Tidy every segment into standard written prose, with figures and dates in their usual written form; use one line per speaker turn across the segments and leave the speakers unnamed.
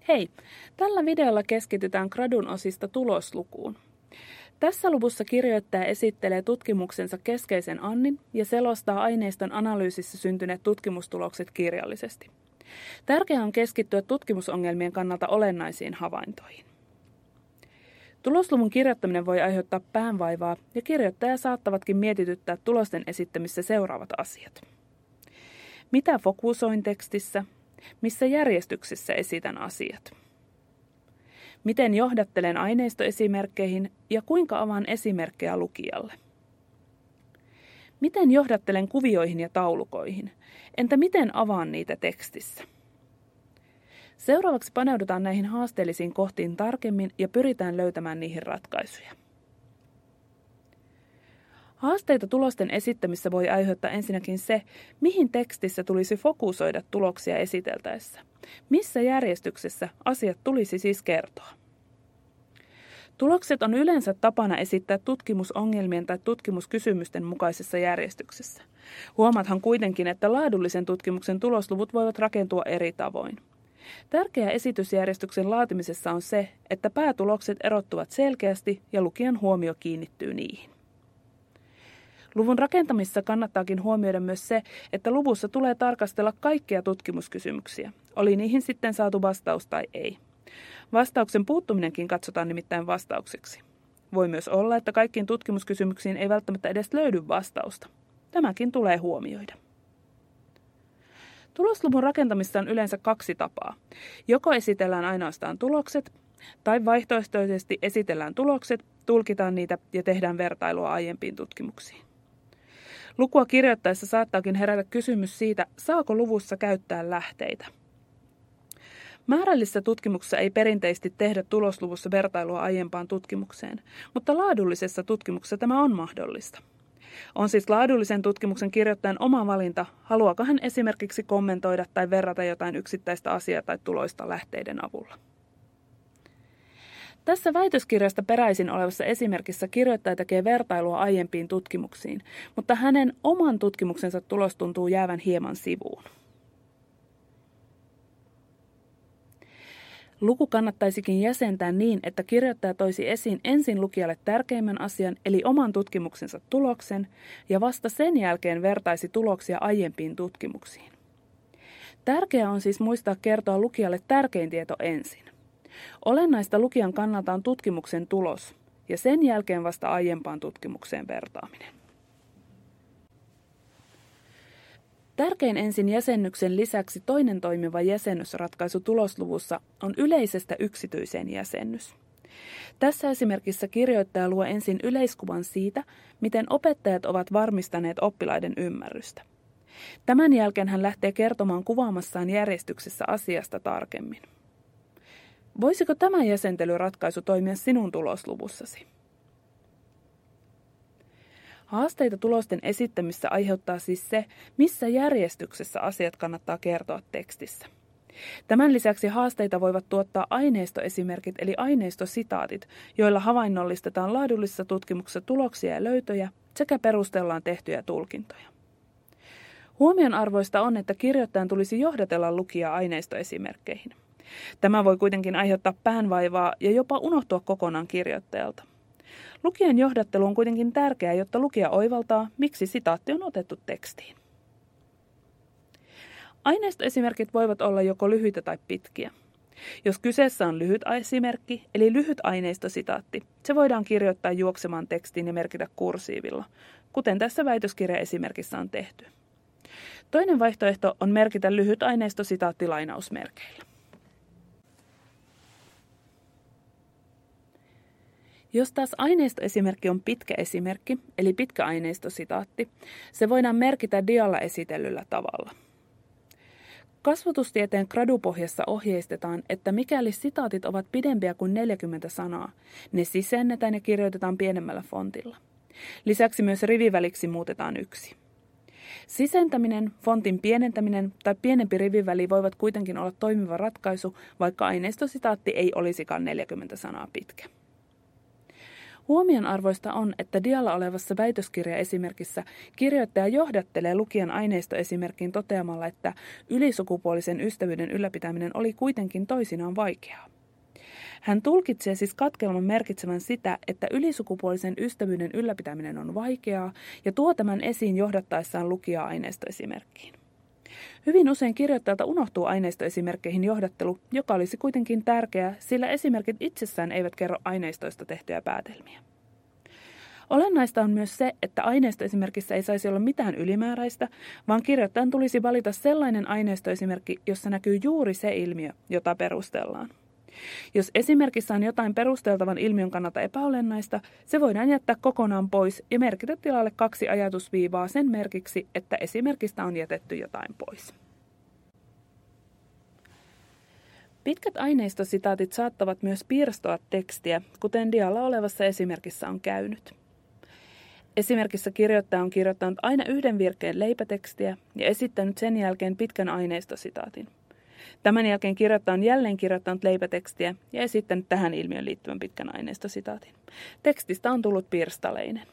Hei! Tällä videolla keskitytään gradun osista tuloslukuun. Tässä luvussa kirjoittaja esittelee tutkimuksensa keskeisen annin ja selostaa aineiston analyysissä syntyneet tutkimustulokset kirjallisesti. Tärkeää on keskittyä tutkimusongelmien kannalta olennaisiin havaintoihin. Tulosluvun kirjoittaminen voi aiheuttaa päänvaivaa ja kirjoittajaa saattavatkin mietityttää tulosten esittämissä seuraavat asiat. Mitä fokusoin tekstissä? Missä järjestyksessä esitän asiat? Miten johdattelen aineistoesimerkkeihin ja kuinka avaan esimerkkejä lukijalle? Miten johdattelen kuvioihin ja taulukoihin? Entä miten avaan niitä tekstissä? Seuraavaksi paneudutaan näihin haasteellisiin kohtiin tarkemmin ja pyritään löytämään niihin ratkaisuja. Haasteita tulosten esittämissä voi aiheuttaa ensinnäkin se, mihin tekstissä tulisi fokusoida tuloksia esiteltäessä. Missä järjestyksessä asiat tulisi siis kertoa? Tulokset on yleensä tapana esittää tutkimusongelmien tai tutkimuskysymysten mukaisessa järjestyksessä. Huomaathan kuitenkin, että laadullisen tutkimuksen tulosluvut voivat rakentua eri tavoin. Tärkeää esitysjärjestyksen laatimisessa on se, että päätulokset erottuvat selkeästi ja lukijan huomio kiinnittyy niihin. Luvun rakentamisessa kannattaakin huomioida myös se, että luvussa tulee tarkastella kaikkia tutkimuskysymyksiä, oli niihin sitten saatu vastaus tai ei. Vastauksen puuttuminenkin katsotaan nimittäin vastaukseksi. Voi myös olla, että kaikkiin tutkimuskysymyksiin ei välttämättä edes löydy vastausta. Tämäkin tulee huomioida. Tulosluvun rakentamista on yleensä kaksi tapaa. Joko esitellään ainoastaan tulokset, tai vaihtoehtoisesti esitellään tulokset, tulkitaan niitä ja tehdään vertailua aiempiin tutkimuksiin. Lukua kirjoittaessa saattaakin herätä kysymys siitä, saako luvussa käyttää lähteitä. Määrällisessä tutkimuksessa ei perinteisesti tehdä tulosluvussa vertailua aiempaan tutkimukseen, mutta laadullisessa tutkimuksessa tämä on mahdollista. On siis laadullisen tutkimuksen kirjoittajan oma valinta, haluaako hän esimerkiksi kommentoida tai verrata jotain yksittäistä asiaa tai tuloista lähteiden avulla. Tässä väitöskirjasta peräisin olevassa esimerkissä kirjoittaja tekee vertailua aiempiin tutkimuksiin, mutta hänen oman tutkimuksensa tulos tuntuu jäävän hieman sivuun. Luku kannattaisikin jäsentää niin, että kirjoittaja toisi esiin ensin lukijalle tärkeimmän asian eli oman tutkimuksensa tuloksen ja vasta sen jälkeen vertaisi tuloksia aiempiin tutkimuksiin. Tärkeää on siis muistaa kertoa lukijalle tärkein tieto ensin. Olennaista lukijan kannalta on tutkimuksen tulos ja sen jälkeen vasta aiempaan tutkimukseen vertaaminen. Tärkein ensin jäsennyksen lisäksi toinen toimiva jäsennysratkaisu tulosluvussa on yleisestä yksityiseen jäsennys. Tässä esimerkissä kirjoittaja luo ensin yleiskuvan siitä, miten opettajat ovat varmistaneet oppilaiden ymmärrystä. Tämän jälkeen hän lähtee kertomaan kuvaamassaan järjestyksessä asiasta tarkemmin. Voisiko tämä jäsentelyratkaisu toimia sinun tulosluvussasi? Haasteita tulosten esittämissä aiheuttaa siis se, missä järjestyksessä asiat kannattaa kertoa tekstissä. Tämän lisäksi haasteita voivat tuottaa aineistoesimerkit eli aineistositaatit, joilla havainnollistetaan laadullisessa tutkimuksessa tuloksia ja löytöjä sekä perustellaan tehtyjä tulkintoja. Huomionarvoista on, että kirjoittajan tulisi johdatella lukijaa aineistoesimerkkeihin. Tämä voi kuitenkin aiheuttaa päänvaivaa ja jopa unohtua kokonaan kirjoittajalta. Lukijan johdattelu on kuitenkin tärkeää, jotta lukija oivaltaa, miksi sitaatti on otettu tekstiin. Aineistoesimerkit voivat olla joko lyhyitä tai pitkiä. Jos kyseessä on lyhyt esimerkki, eli lyhyt aineistositaatti, se voidaan kirjoittaa juoksemaan tekstiin ja merkitä kursiivilla, kuten tässä väitöskirjaesimerkissä on tehty. Toinen vaihtoehto on merkitä lyhyt aineistositaatti lainausmerkeillä. Jos taas aineistoesimerkki on pitkä esimerkki, eli pitkä aineistositaatti, se voidaan merkitä dialla esitellyllä tavalla. Kasvatustieteen gradupohjassa ohjeistetaan, että mikäli sitaatit ovat pidempiä kuin 40 sanaa, ne sisennetään ja kirjoitetaan pienemmällä fontilla. Lisäksi myös riviväliksi muutetaan 1. Sisentäminen, fontin pienentäminen tai pienempi riviväli voivat kuitenkin olla toimiva ratkaisu, vaikka aineistositaatti ei olisikaan 40 sanaa pitkä. Huomionarvoista on, että dialla olevassa väitöskirjaesimerkissä kirjoittaja johdattelee lukijan aineistoesimerkkiin toteamalla, että ylisukupuolisen ystävyyden ylläpitäminen oli kuitenkin toisinaan vaikeaa. Hän tulkitsee siis katkelman merkitsevän sitä, että ylisukupuolisen ystävyyden ylläpitäminen on vaikeaa ja tuo tämän esiin johdattaessaan lukijaa aineistoesimerkkiin. Hyvin usein kirjoittajalta unohtuu aineistoesimerkkeihin johdattelu, joka olisi kuitenkin tärkeää, sillä esimerkit itsessään eivät kerro aineistoista tehtyjä päätelmiä. Olennaista on myös se, että aineistoesimerkissä ei saisi olla mitään ylimääräistä, vaan kirjoittajan tulisi valita sellainen aineistoesimerkki, jossa näkyy juuri se ilmiö, jota perustellaan. Jos esimerkissä on jotain perusteltavan ilmiön kannalta epäolennaista, se voidaan jättää kokonaan pois ja merkitä tilalle 2 ajatusviivaa sen merkiksi, että esimerkistä on jätetty jotain pois. Pitkät aineistositaatit saattavat myös piirstoa tekstiä, kuten dialla olevassa esimerkissä on käynyt. Esimerkissä kirjoittaja on kirjoittanut aina yhden virkeen leipätekstiä ja esittänyt sen jälkeen pitkän aineistositaatin. Tämän jälkeen kirjoittaja on jälleen kirjoittanut leipätekstiä ja esittänyt tähän ilmiön liittyvän pitkän aineistositaatin. Tekstistä on tullut pirstaleinen.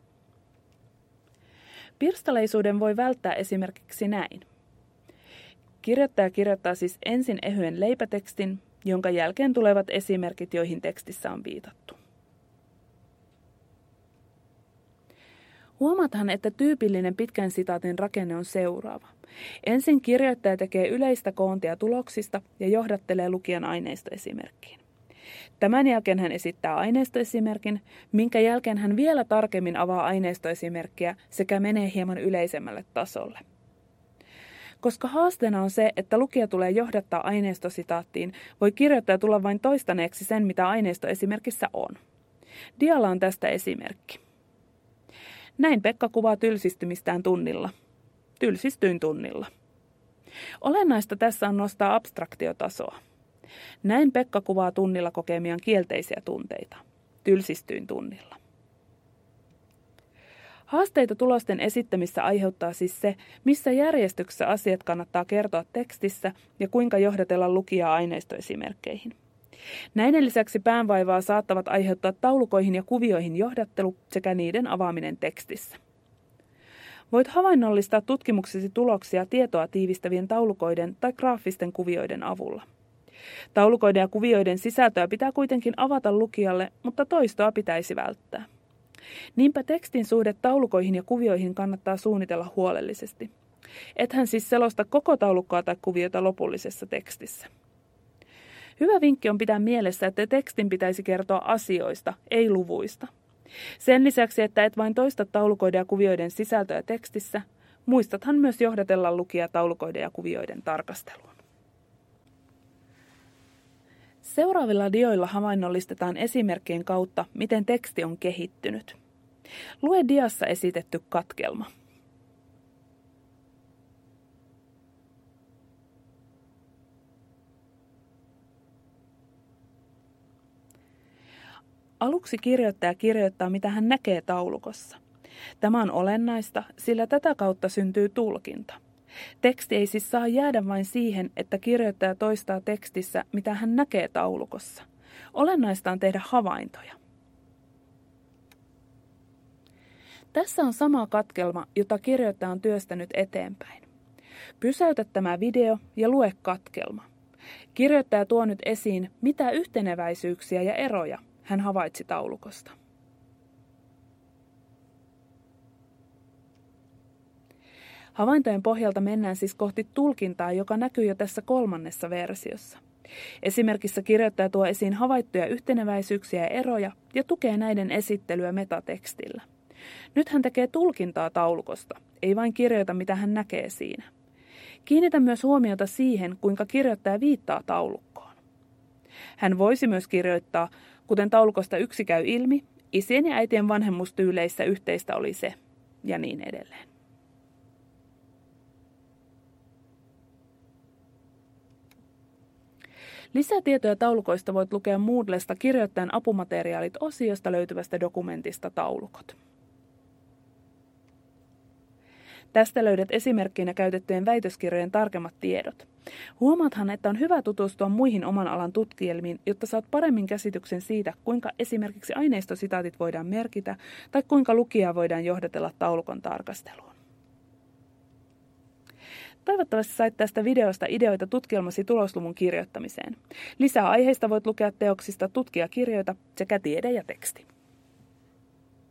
Pirstaleisuuden voi välttää esimerkiksi näin. Kirjoittaja kirjoittaa siis ensin ehyen leipätekstin, jonka jälkeen tulevat esimerkit, joihin tekstissä on viitattu. Huomataan, että tyypillinen pitkän sitaatin rakenne on seuraava. Ensin kirjoittaja tekee yleistä koontia tuloksista ja johdattelee lukijan aineistoesimerkkiin. Tämän jälkeen hän esittää aineistoesimerkin, minkä jälkeen hän vielä tarkemmin avaa aineistoesimerkkiä sekä menee hieman yleisemmälle tasolle. Koska haasteena on se, että lukija tulee johdattaa aineistositaattiin, voi kirjoittaja tulla vain toistaneeksi sen, mitä aineistoesimerkissä on. Dialla on tästä esimerkki. Näin Pekka kuvaa tylsistymistään tunnilla. Tylsistyin tunnilla. Olennaista tässä on nostaa abstraktiotasoa. Näin Pekka kuvaa tunnilla kokemiaan kielteisiä tunteita. Tylsistyin tunnilla. Haasteita tulosten esittämissä aiheuttaa siis se, missä järjestyksessä asiat kannattaa kertoa tekstissä ja kuinka johdatella lukijaa aineistoesimerkkeihin. Näiden lisäksi päänvaivaa saattavat aiheuttaa taulukoihin ja kuvioihin johdattelu sekä niiden avaaminen tekstissä. Voit havainnollistaa tutkimuksesi tuloksia tietoa tiivistävien taulukoiden tai graafisten kuvioiden avulla. Taulukoiden ja kuvioiden sisältöä pitää kuitenkin avata lukijalle, mutta toistoa pitäisi välttää. Niinpä tekstin suhde taulukoihin ja kuvioihin kannattaa suunnitella huolellisesti. Ethän siis selosta koko taulukkoa tai kuviota lopullisessa tekstissä. Hyvä vinkki on pitää mielessä, että tekstin pitäisi kertoa asioista, ei luvuista. Sen lisäksi, että et vain toista taulukoiden ja kuvioiden sisältöä tekstissä, muistathan myös johdatella lukija taulukoiden ja kuvioiden tarkasteluun. Seuraavilla dioilla havainnollistetaan esimerkkien kautta, miten teksti on kehittynyt. Lue diassa esitetty katkelma. Aluksi kirjoittaja kirjoittaa, mitä hän näkee taulukossa. Tämä on olennaista, sillä tätä kautta syntyy tulkinta. Teksti ei siis saa jäädä vain siihen, että kirjoittaja toistaa tekstissä, mitä hän näkee taulukossa. Olennaista on tehdä havaintoja. Tässä on sama katkelma, jota kirjoittaja on työstänyt eteenpäin. Pysäytä tämä video ja lue katkelma. Kirjoittaja tuo nyt esiin, mitä yhteneväisyyksiä ja eroja hän havaitsi taulukosta. Havaintojen pohjalta mennään siis kohti tulkintaa, joka näkyy jo tässä 3. versiossa. Esimerkissä kirjoittaja tuo esiin havaittuja yhteneväisyyksiä ja eroja ja tukee näiden esittelyä metatekstillä. Nyt hän tekee tulkintaa taulukosta, ei vain kirjoita mitä hän näkee siinä. Kiinnitä myös huomiota siihen, kuinka kirjoittaja viittaa taulukkoon. Hän voisi myös kirjoittaa, kuten taulukosta 1 käy ilmi, isien ja äitien vanhemmustyyleissä yhteistä oli se, ja niin edelleen. Lisätietoja taulukoista voit lukea Moodlesta kirjoittajan apumateriaalit-osiosta löytyvästä dokumentista taulukot. Tästä löydät esimerkkinä käytettyjen väitöskirjojen tarkemmat tiedot. Huomaathan, että on hyvä tutustua muihin oman alan tutkielmiin, jotta saat paremmin käsityksen siitä, kuinka esimerkiksi aineistositaatit voidaan merkitä tai kuinka lukijaa voidaan johdatella taulukon tarkasteluun. Toivottavasti sait tästä videosta ideoita tutkielmasi tulosluvun kirjoittamiseen. Lisää aiheista voit lukea teoksista Tutkijakirjoita sekä Tiede ja teksti.